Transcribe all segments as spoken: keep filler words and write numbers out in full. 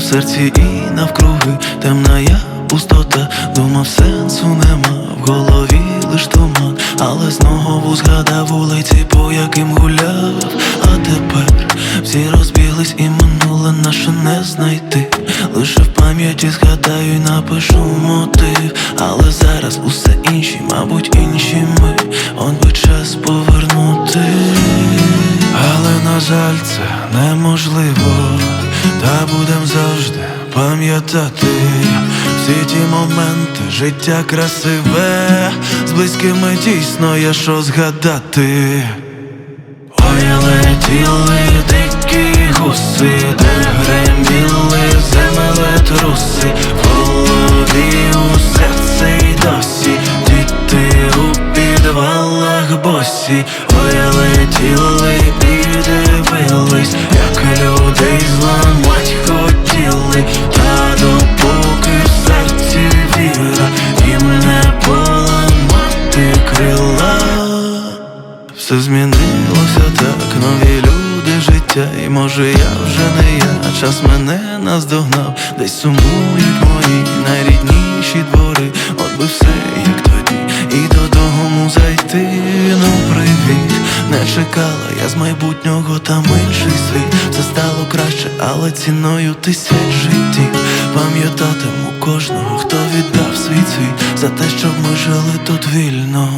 серці і навкруги темна я пустота. Думав, сенсу нема, в голові лиш туман, але знову згадав вулиці, по яким гуляв. А тепер всі розбіглись і минуле наше не знайти. Лише в пам'яті згадаю й напишу мотив. Але зараз усе інші, мабуть, інші ми. Он би час повернути. Але, на жаль, це неможливо. Та будем завжди пам'ятати всі ті моменти, життя красиве. З близькими дійсно є що згадати. Ой, летіли дикі гуси, де греміли землетруси. В голові у серці й досі діти у підвалах босі. Ой, летіли і дивились, як людей зламать хотіли. Та допоки в серці віра, їм не поламати крила. Все змінилося так, нові люди, життя. І може я вже не я, час мене наздогнав. Десь сумують мої найрідніші двори. От би все як тоді, і додому зайти. Ну привіт, не чекала я з майбутнього, там інший світ. Все стало краще, але ціною тисяч життів. Пам'ятатиму кожного, хто віддав свій світ, за те, щоб ми жили тут вільно.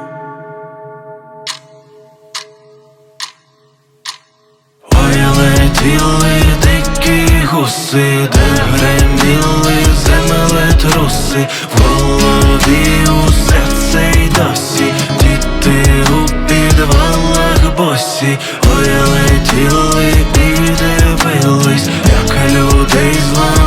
Летіли дикі гуси, де греміли землетруси. В голові у серці й досі діти у підвалах босі. Ой, летіли і дивились, як людей зламали.